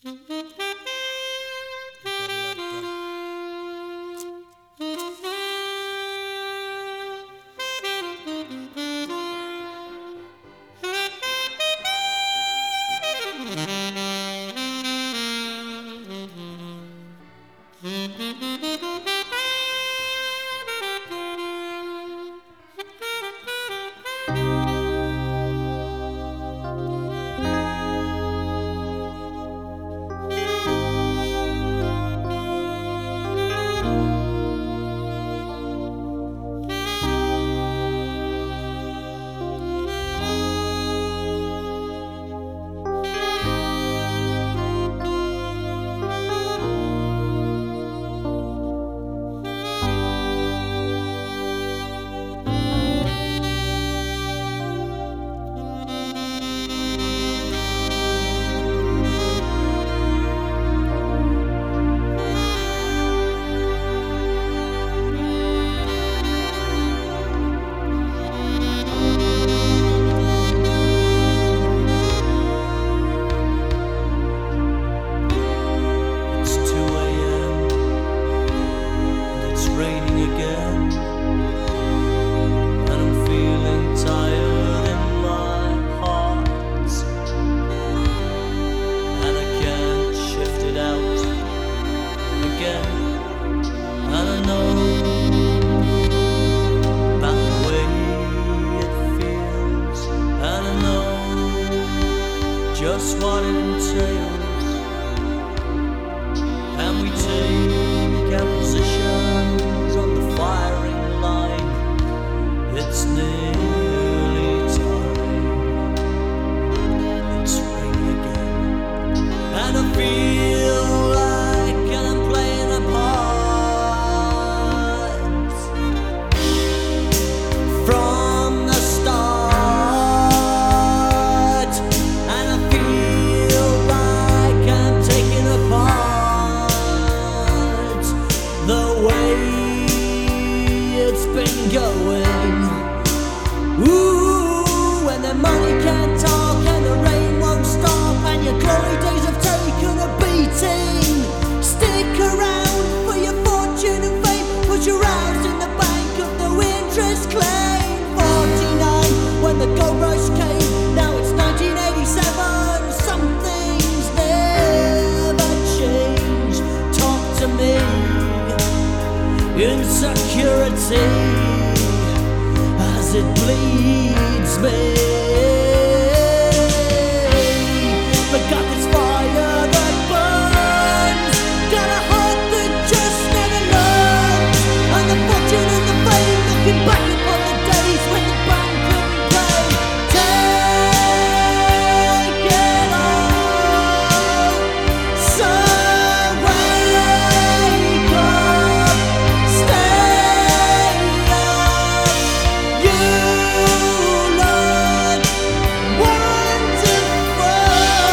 Just what it entails, and we take our positions on the firing line. It's nearly time. It's raining again, and I feel like I'm playing a part from the start, and I feel like I'm taking apart the way it's been going. Ooh, when the money can't talk and the rain won't stop and your glory days have taken a beating. Stick around for your fortune and fame, put your house in the bank of the interest claim. 49 when the gold rush came, now it's 1987. Some things never change. Talk to me. Insecurity as it bleeds me. But got this fire that burns, got a heart that just never learns, and the fortune and the fame looking back upon the days when the band couldn't play. Take it all, so wake up, stay up. You look wonderful.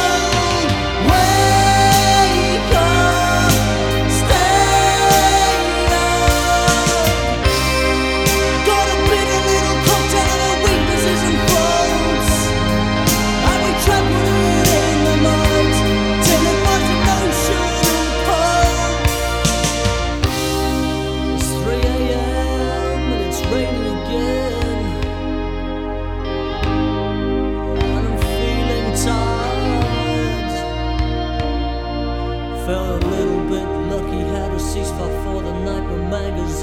Wake up, stay up. Got a bitter little cocktail of weaknesses and faults, and we trampled it in the mud till it was an ocean cold. It's 3 a.m. and it's raining again, and I'm feeling tired. Felt a little bit lucky, had a ceasefire for the night, but magazines